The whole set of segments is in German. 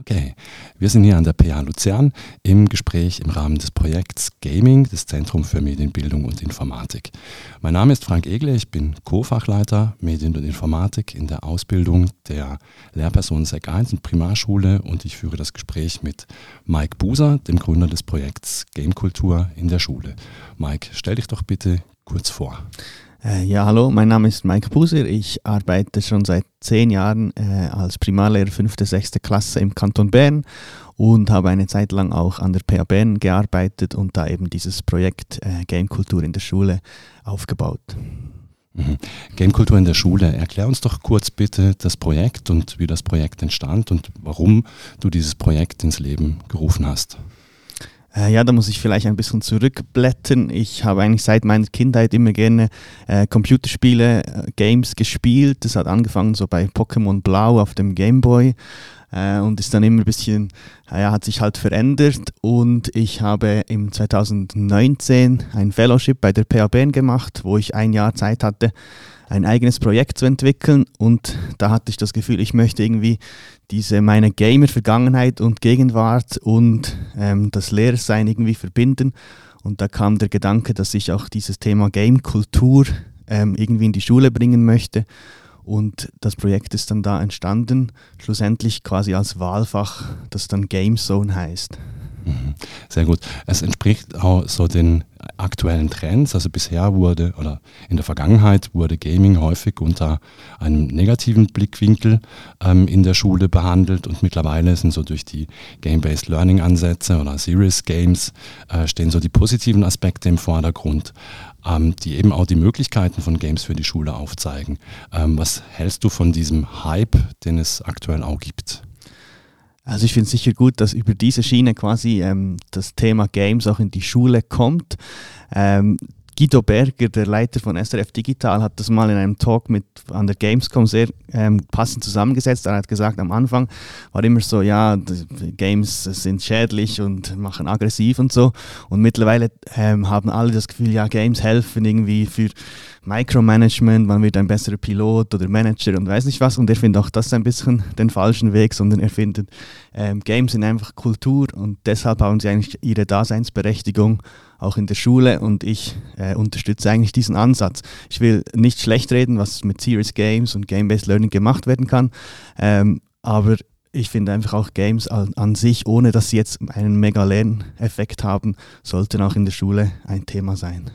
Okay, wir sind hier an der PH Luzern im Gespräch im Rahmen des Projekts Gaming des Zentrums für Medienbildung und Informatik. Mein Name ist Frank Egle, ich bin Co-Fachleiter Medien und Informatik in der Ausbildung der Lehrperson Sek 1 und Primarschule und ich führe das Gespräch mit Mike Buser, dem Gründer des Projekts Gamekultur in der Schule. Mike, stell dich doch bitte kurz vor. Ja, hallo, mein Name ist Mike Buser. Ich arbeite schon seit 10 Jahren als Primarlehrer 5. und 6. Klasse im Kanton Bern und habe eine Zeit lang auch an der PH Bern gearbeitet und da eben dieses Projekt Gamekultur in der Schule aufgebaut. Gamekultur in der Schule. Erklär uns doch kurz bitte das Projekt und wie das Projekt entstand und warum du dieses Projekt ins Leben gerufen hast. Ja, da muss ich vielleicht ein bisschen zurückblättern. Ich habe eigentlich seit meiner Kindheit immer gerne Computerspiele, Games gespielt. Das hat angefangen so bei Pokémon Blau auf dem Gameboy und ist dann immer ein bisschen, hat sich halt verändert. Und ich habe im 2019 ein Fellowship bei der PH Bern gemacht, wo ich 1 Jahr Zeit hatte, ein eigenes Projekt zu entwickeln, und da hatte ich das Gefühl, ich möchte irgendwie meine Gamer-Vergangenheit und Gegenwart und das Lehrersein irgendwie verbinden, und da kam der Gedanke, dass ich auch dieses Thema Game-Kultur irgendwie in die Schule bringen möchte, und das Projekt ist dann da entstanden, schlussendlich quasi als Wahlfach, das dann GameZone heißt. Sehr gut. Es entspricht auch so den aktuellen Trends. Also bisher oder in der Vergangenheit wurde Gaming häufig unter einem negativen Blickwinkel in der Schule behandelt, und mittlerweile sind so durch die Game-Based Learning Ansätze oder Serious Games stehen so die positiven Aspekte im Vordergrund, die eben auch die Möglichkeiten von Games für die Schule aufzeigen. Was hältst du von diesem Hype, den es aktuell auch gibt? Also ich finde es sicher gut, dass über diese Schiene quasi das Thema Games auch in die Schule kommt. Guido Berger, der Leiter von SRF Digital, hat das mal in einem Talk an der Gamescom sehr passend zusammengesetzt. Er hat gesagt, am Anfang war immer so, ja, Games sind schädlich und machen aggressiv und so. Und mittlerweile haben alle das Gefühl, ja, Games helfen irgendwie für Micromanagement, man wird ein besserer Pilot oder Manager und weiß nicht was. Und er findet auch das ein bisschen den falschen Weg, sondern er findet, Games sind einfach Kultur, und deshalb haben sie eigentlich ihre Daseinsberechtigung auch in der Schule, und ich unterstütze eigentlich diesen Ansatz. Ich will nicht schlecht reden, was mit Serious Games und Game-Based Learning gemacht werden kann, aber ich finde einfach auch Games an sich, ohne dass sie jetzt einen mega Lerneffekt haben, sollten auch in der Schule ein Thema sein.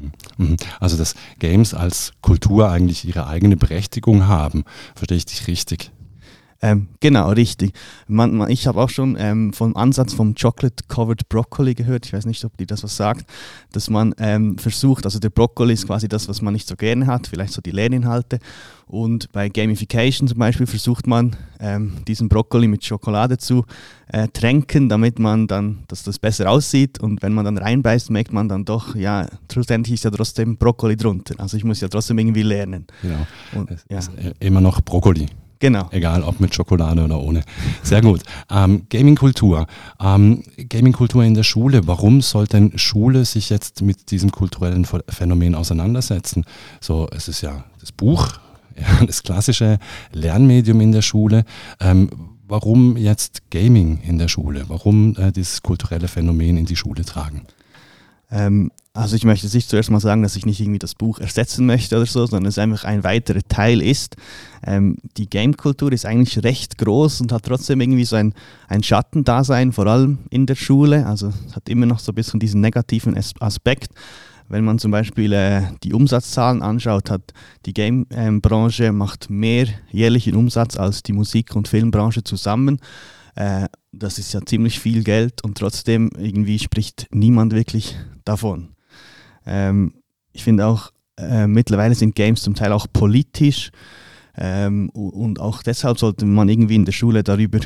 Also dass Games als Kultur eigentlich ihre eigene Berechtigung haben, verstehe ich dich richtig? Genau, richtig. Ich habe auch schon vom Ansatz vom Chocolate Covered Broccoli gehört. Ich weiß nicht, ob dir das was sagt, dass man versucht, also der Brokkoli ist quasi das, was man nicht so gerne hat, vielleicht so die Lerninhalte. Und bei Gamification zum Beispiel versucht man, diesen Brokkoli mit Schokolade zu tränken, damit man dann, dass das besser aussieht. Und wenn man dann reinbeißt, merkt man dann doch, ja, schlussendlich ist ja trotzdem Brokkoli drunter. Also ich muss ja trotzdem irgendwie lernen. Genau. Und, es ist immer noch Brokkoli. Genau. Egal, ob mit Schokolade oder ohne. Sehr gut. Gaming-Kultur. Gaming-Kultur in der Schule. Warum sollte denn Schule sich jetzt mit diesem kulturellen Phänomen auseinandersetzen? So, es ist ja das Buch, ja, das klassische Lernmedium in der Schule. Warum jetzt Gaming in der Schule? Warum dieses kulturelle Phänomen in die Schule tragen? Also ich möchte sich zuerst mal sagen, dass ich nicht irgendwie das Buch ersetzen möchte oder so, sondern es einfach ein weiterer Teil ist. Die Game-Kultur ist eigentlich recht groß und hat trotzdem irgendwie so ein Schattendasein, vor allem in der Schule. Also es hat immer noch so ein bisschen diesen negativen Aspekt. Wenn man zum Beispiel die Umsatzzahlen anschaut, hat die Game-Branche macht mehr jährlichen Umsatz als die Musik- und Filmbranche zusammen. Das ist ja ziemlich viel Geld, und trotzdem irgendwie spricht niemand wirklich davon. Ich finde auch, mittlerweile sind Games zum Teil auch politisch, und auch deshalb sollte man irgendwie in der Schule darüber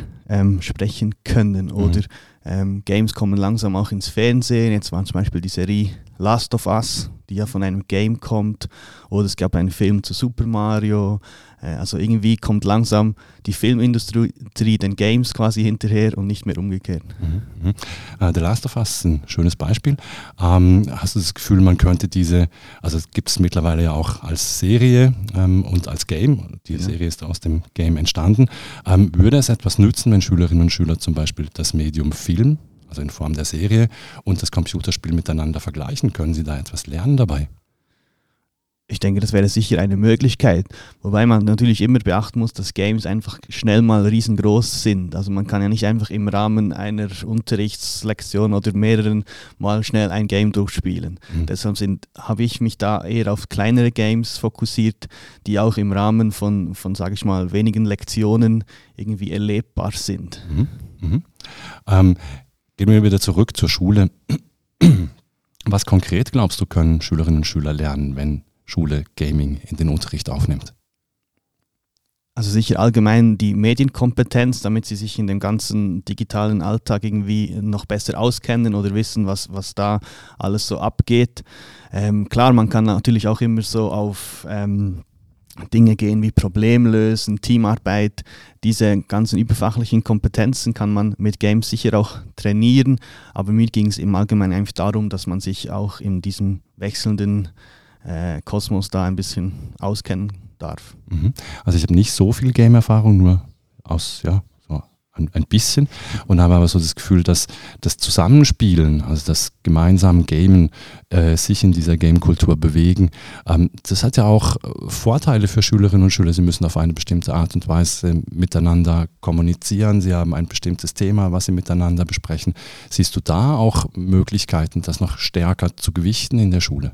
sprechen können. Oder Games kommen langsam auch ins Fernsehen. Jetzt war zum Beispiel die Serie Last of Us, die ja von einem Game kommt, oder es gab einen Film zu Super Mario. Also irgendwie kommt langsam die Filmindustrie den Games quasi hinterher und nicht mehr umgekehrt. The Last of Us ist ein schönes Beispiel. Hast du das Gefühl, man könnte also es gibt es mittlerweile ja auch als Serie und als Game, die Serie ist aus dem Game entstanden. Würde es etwas nützen, wenn Schülerinnen und Schüler zum Beispiel das Medium Film, also in Form der Serie, und das Computerspiel miteinander vergleichen? Können sie da etwas lernen dabei? Ich denke, das wäre sicher eine Möglichkeit, wobei man natürlich immer beachten muss, dass Games einfach schnell mal riesengroß sind. Also man kann ja nicht einfach im Rahmen einer Unterrichtslektion oder mehreren mal schnell ein Game durchspielen. Deshalb habe ich mich da eher auf kleinere Games fokussiert, die auch im Rahmen von sage ich mal, wenigen Lektionen irgendwie erlebbar sind. Gehen wir wieder zurück zur Schule. Was konkret glaubst du, können Schülerinnen und Schüler lernen, wenn Schule Gaming in den Unterricht aufnimmt? Also sicher allgemein die Medienkompetenz, damit sie sich in dem ganzen digitalen Alltag irgendwie noch besser auskennen oder wissen, was da alles so abgeht. Klar, man kann natürlich auch immer so auf Dinge gehen wie Problemlösen, Teamarbeit. Diese ganzen überfachlichen Kompetenzen kann man mit Games sicher auch trainieren, aber mir ging es im Allgemeinen einfach darum, dass man sich auch in diesem wechselnden Kosmos da ein bisschen auskennen darf. Also ich habe nicht so viel Game-Erfahrung, nur so ein bisschen, und habe aber so das Gefühl, dass das Zusammenspielen, also das gemeinsame Gamen, sich in dieser Game-Kultur bewegen, das hat ja auch Vorteile für Schülerinnen und Schüler. Sie müssen auf eine bestimmte Art und Weise miteinander kommunizieren, sie haben ein bestimmtes Thema, was sie miteinander besprechen. Siehst du da auch Möglichkeiten, das noch stärker zu gewichten in der Schule?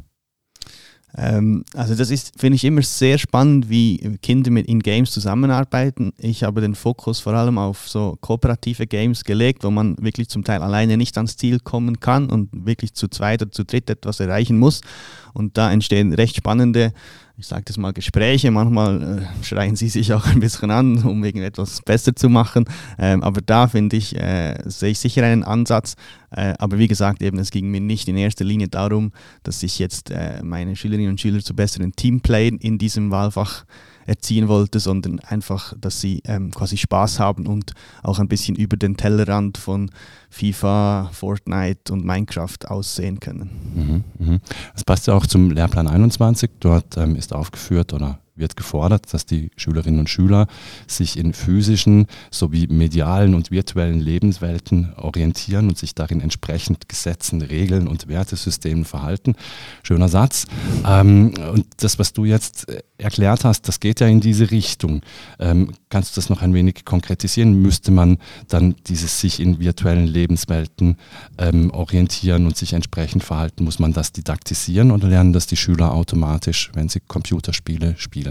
Also das finde ich immer sehr spannend, wie Kinder in Games zusammenarbeiten. Ich habe den Fokus vor allem auf so kooperative Games gelegt, wo man wirklich zum Teil alleine nicht ans Ziel kommen kann und wirklich zu zweit oder zu dritt etwas erreichen muss. Und da entstehen recht spannende, ich sage das mal, Gespräche. Manchmal schreien sie sich auch ein bisschen an, um irgendetwas besser zu machen. Aber da finde ich, sehe ich sicher einen Ansatz. Aber wie gesagt, eben, es ging mir nicht in erster Linie darum, dass ich jetzt meine Schülerinnen und Schüler zu besseren Teamplayern in diesem Wahlfach erziehen wollte, sondern einfach, dass sie quasi Spaß haben und auch ein bisschen über den Tellerrand von FIFA, Fortnite und Minecraft aussehen können. Das passt ja auch zum Lehrplan 21. Dort ist aufgeführt oder wird gefordert, dass die Schülerinnen und Schüler sich in physischen sowie medialen und virtuellen Lebenswelten orientieren und sich darin entsprechend Gesetzen, Regeln und Wertesystemen verhalten. Schöner Satz. Und das, was du jetzt erklärt hast, das geht ja in diese Richtung. Kannst du das noch ein wenig konkretisieren? Müsste man dann dieses sich in virtuellen Lebenswelten orientieren und sich entsprechend verhalten? Muss man das didaktisieren oder lernen das die Schüler automatisch, wenn sie Computerspiele spielen?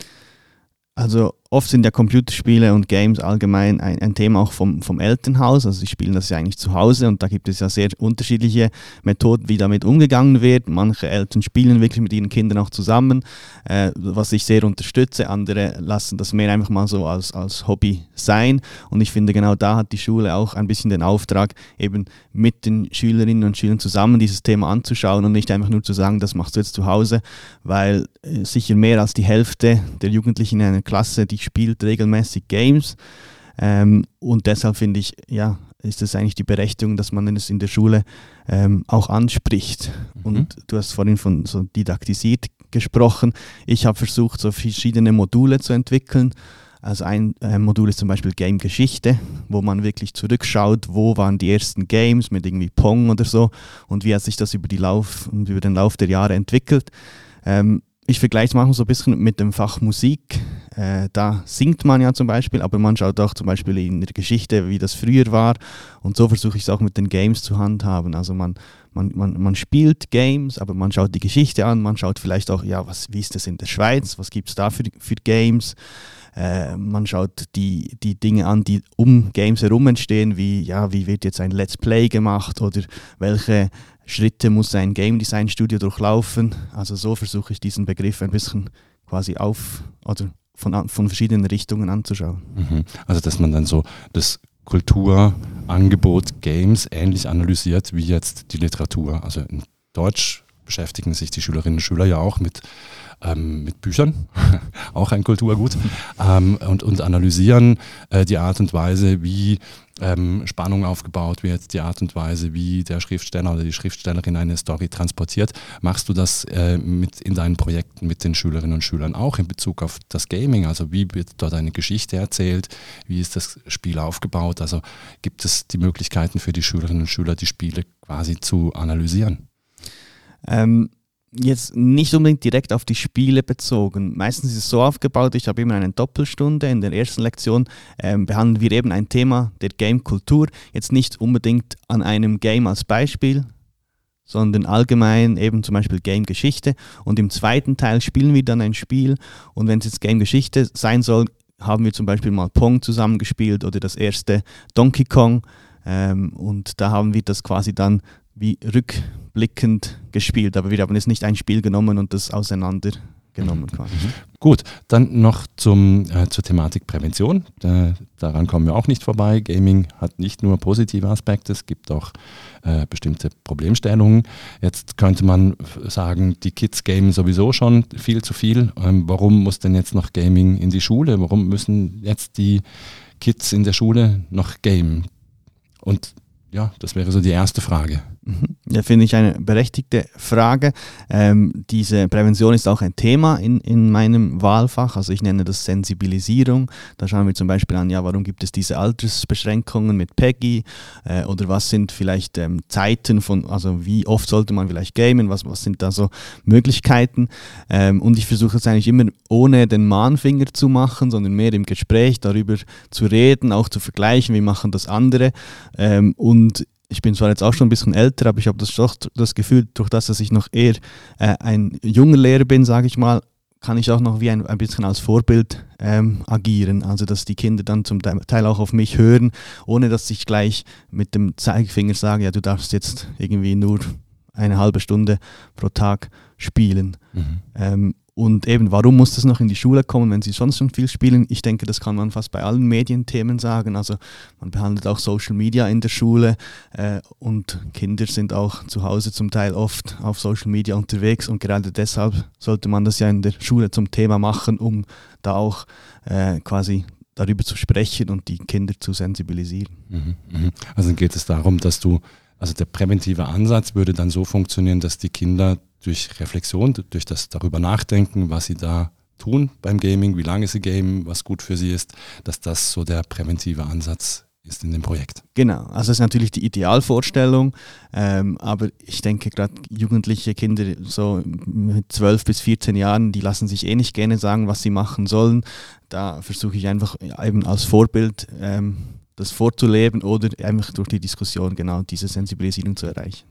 Also oft sind ja Computerspiele und Games allgemein ein Thema auch vom Elternhaus. Also sie spielen das ja eigentlich zu Hause und da gibt es ja sehr unterschiedliche Methoden, wie damit umgegangen wird. Manche Eltern spielen wirklich mit ihren Kindern auch zusammen, was ich sehr unterstütze. Andere lassen das mehr einfach mal so als Hobby sein. Und ich finde, genau da hat die Schule auch ein bisschen den Auftrag, eben mit den Schülerinnen und Schülern zusammen dieses Thema anzuschauen und nicht einfach nur zu sagen, das machst du jetzt zu Hause, weil sicher mehr als die Hälfte der Jugendlichen in einer Klasse, die spielt regelmäßig Games und deshalb finde ich, ja, ist es eigentlich die Berechtigung, dass man es in der Schule auch anspricht. Und du hast vorhin von so didaktisiert gesprochen. Ich habe versucht, so verschiedene Module zu entwickeln. Also ein Modul ist zum Beispiel Game Geschichte, wo man wirklich zurückschaut, wo waren die ersten Games mit irgendwie Pong oder so und wie hat sich das über den Lauf der Jahre entwickelt. Ich vergleiche es manchmal so ein bisschen mit dem Fach Musik. Da singt man ja zum Beispiel, aber man schaut auch zum Beispiel in der Geschichte, wie das früher war. Und so versuche ich es auch mit den Games zu handhaben. Also man spielt Games, aber man schaut die Geschichte an, man schaut vielleicht auch, ja, wie ist das in der Schweiz, was gibt es da für Games. Man schaut die Dinge an, die um Games herum entstehen, wie wird jetzt ein Let's Play gemacht oder welche Schritte muss ein Game Design Studio durchlaufen. Also so versuche ich diesen Begriff ein bisschen quasi von verschiedenen Richtungen anzuschauen. Also dass man dann so das Kulturangebot Games ähnlich analysiert wie jetzt die Literatur. Also in Deutsch beschäftigen sich die Schülerinnen und Schüler ja auch mit Büchern, auch ein Kulturgut, und analysieren die Art und Weise, wie Spannung aufgebaut wird, die Art und Weise, wie der Schriftsteller oder die Schriftstellerin eine Story transportiert. Machst du das in deinen Projekten mit den Schülerinnen und Schülern auch in Bezug auf das Gaming? Also wie wird dort eine Geschichte erzählt? Wie ist das Spiel aufgebaut? Also gibt es die Möglichkeiten für die Schülerinnen und Schüler, die Spiele quasi zu analysieren? Jetzt nicht unbedingt direkt auf die Spiele bezogen. Meistens ist es so aufgebaut, ich habe immer eine Doppelstunde. In der ersten Lektion behandeln wir eben ein Thema der Game-Kultur. Jetzt nicht unbedingt an einem Game als Beispiel, sondern allgemein eben zum Beispiel Game-Geschichte. Und im zweiten Teil spielen wir dann ein Spiel. Und wenn es jetzt Game-Geschichte sein soll, haben wir zum Beispiel mal Pong zusammengespielt oder das erste Donkey Kong. Und da haben wir das quasi dann wie rückblickend gespielt, aber wir haben jetzt nicht ein Spiel genommen und das auseinandergenommen quasi. Gut, dann noch zur Thematik Prävention. Daran kommen wir auch nicht vorbei. Gaming hat nicht nur positive Aspekte, es gibt auch bestimmte Problemstellungen. Jetzt könnte man sagen, die Kids gamen sowieso schon viel zu viel. Warum muss denn jetzt noch Gaming in die Schule? Warum müssen jetzt die Kids in der Schule noch gamen? Und ja, das wäre so die erste Frage. Ja, finde ich eine berechtigte Frage. Diese Prävention ist auch ein Thema in meinem Wahlfach. Also ich nenne das Sensibilisierung. Da schauen wir zum Beispiel an, ja, warum gibt es diese Altersbeschränkungen mit PEGI oder was sind vielleicht Zeiten von, also wie oft sollte man vielleicht gamen, was sind da so Möglichkeiten. Und ich versuche es eigentlich immer ohne den Mahnfinger zu machen, sondern mehr im Gespräch darüber zu reden, auch zu vergleichen, wie machen das andere. Und ich bin zwar jetzt auch schon ein bisschen älter, aber ich habe das Gefühl, durch das, dass ich noch eher ein junger Lehrer bin, sage ich mal, kann ich auch noch wie ein bisschen als Vorbild agieren. Also dass die Kinder dann zum Teil auch auf mich hören, ohne dass ich gleich mit dem Zeigefinger sage, ja, du darfst jetzt irgendwie nur eine halbe Stunde pro Tag spielen. Und eben, warum muss das noch in die Schule kommen, wenn sie sonst schon viel spielen? Ich denke, das kann man fast bei allen Medienthemen sagen. Also man behandelt auch Social Media in der Schule und Kinder sind auch zu Hause zum Teil oft auf Social Media unterwegs und gerade deshalb sollte man das ja in der Schule zum Thema machen, um da auch quasi darüber zu sprechen und die Kinder zu sensibilisieren. Also geht es darum, dass also der präventive Ansatz würde dann so funktionieren, dass die Kinder durch Reflexion, durch das darüber nachdenken, was sie da tun beim Gaming, wie lange sie gamen, was gut für sie ist, dass das so der präventive Ansatz ist in dem Projekt. Genau, also das ist natürlich die Idealvorstellung, aber ich denke gerade jugendliche Kinder so mit 12 bis 14 Jahren, die lassen sich eh nicht gerne sagen, was sie machen sollen. Da versuche ich einfach eben als Vorbild das vorzuleben oder einfach durch die Diskussion genau diese Sensibilisierung zu erreichen.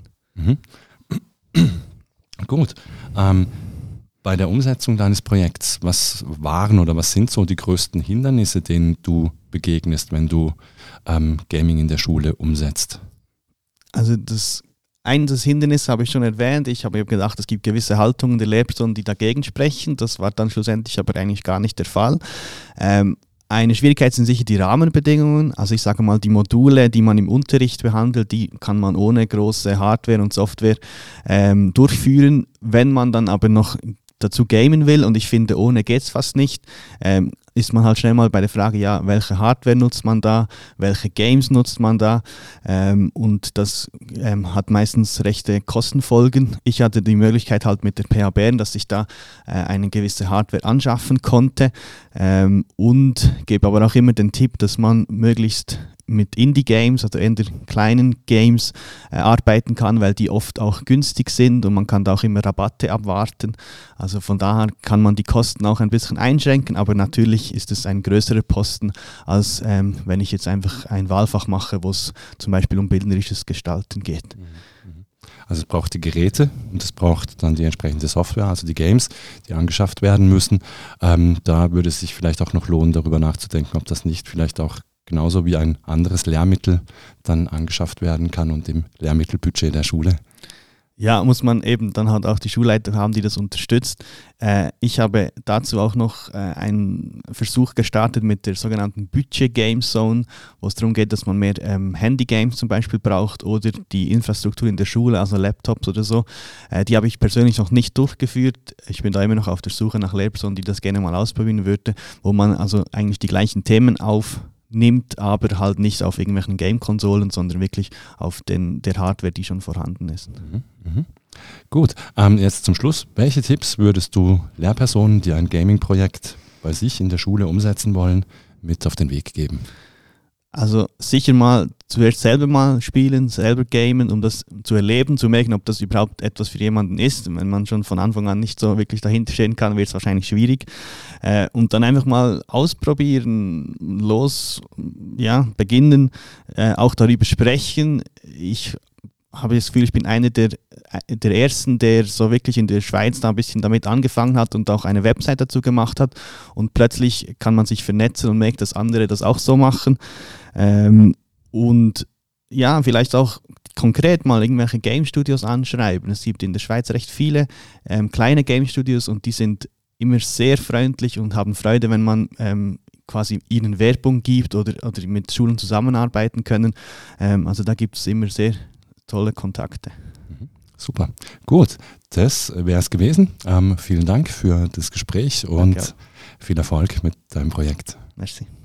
Gut. Bei der Umsetzung deines Projekts, was waren oder was sind so die größten Hindernisse, denen du begegnest, wenn du Gaming in der Schule umsetzt? Also das Hindernis habe ich schon erwähnt. Ich habe gedacht, es gibt gewisse Haltungen der Lehrpersonen, die dagegen sprechen. Das war dann schlussendlich aber eigentlich gar nicht der Fall. Eine Schwierigkeit sind sicher die Rahmenbedingungen. Also ich sage mal, die Module, die man im Unterricht behandelt, die kann man ohne große Hardware und Software durchführen. Wenn man dann aber noch dazu gamen will, und ich finde, ohne geht es fast nicht, ist man halt schnell mal bei der Frage, ja, welche Hardware nutzt man da, welche Games nutzt man da, und das hat meistens rechte Kostenfolgen. Ich hatte die Möglichkeit halt mit der PH Bern, dass ich da eine gewisse Hardware anschaffen konnte, und gebe aber auch immer den Tipp, dass man möglichst mit Indie-Games, also eher kleinen Games arbeiten kann, weil die oft auch günstig sind und man kann da auch immer Rabatte abwarten. Also von daher kann man die Kosten auch ein bisschen einschränken, aber natürlich ist es ein größerer Posten, als wenn ich jetzt einfach ein Wahlfach mache, wo es zum Beispiel um bildnerisches Gestalten geht. Also es braucht die Geräte und es braucht dann die entsprechende Software, also die Games, die angeschafft werden müssen. Da würde es sich vielleicht auch noch lohnen, darüber nachzudenken, ob das nicht vielleicht auch genauso wie ein anderes Lehrmittel dann angeschafft werden kann und im Lehrmittelbudget der Schule Ja, muss man eben dann halt auch die Schulleitung haben, die das unterstützt. Ich habe dazu auch noch einen Versuch gestartet mit der sogenannten Budget Game Zone, wo es darum geht, dass man mehr Handy-Games zum Beispiel braucht oder die Infrastruktur in der Schule, also Laptops oder so. Die habe ich persönlich noch nicht durchgeführt. Ich bin da immer noch auf der Suche nach Lehrpersonen, die das gerne mal ausprobieren würde, wo man also eigentlich die gleichen Themen aufnimmt, aber halt nicht auf irgendwelchen Game-Konsolen, sondern wirklich auf der Hardware, die schon vorhanden ist. Gut, jetzt zum Schluss. Welche Tipps würdest du Lehrpersonen, die ein Gaming-Projekt bei sich in der Schule umsetzen wollen, mit auf den Weg geben? Also sicher mal zuerst selber mal spielen, selber gamen, um das zu erleben, zu merken, ob das überhaupt etwas für jemanden ist. Wenn man schon von Anfang an nicht so wirklich dahinter stehen kann, wird es wahrscheinlich schwierig. Und dann einfach mal ausprobieren, beginnen, auch darüber sprechen. Ich habe das Gefühl, ich bin einer der Ersten, der so wirklich in der Schweiz da ein bisschen damit angefangen hat und auch eine Website dazu gemacht hat. Und plötzlich kann man sich vernetzen und merkt, dass andere das auch so machen. Und ja, vielleicht auch konkret mal irgendwelche Game Studios anschreiben. Es gibt in der Schweiz recht viele kleine Game Studios und die sind immer sehr freundlich und haben Freude, wenn man quasi ihnen Werbung gibt oder mit Schulen zusammenarbeiten können. Also da gibt es immer sehr tolle Kontakte. Super. Gut, das wäre es gewesen. Vielen Dank für das Gespräch und viel Erfolg mit deinem Projekt. Merci.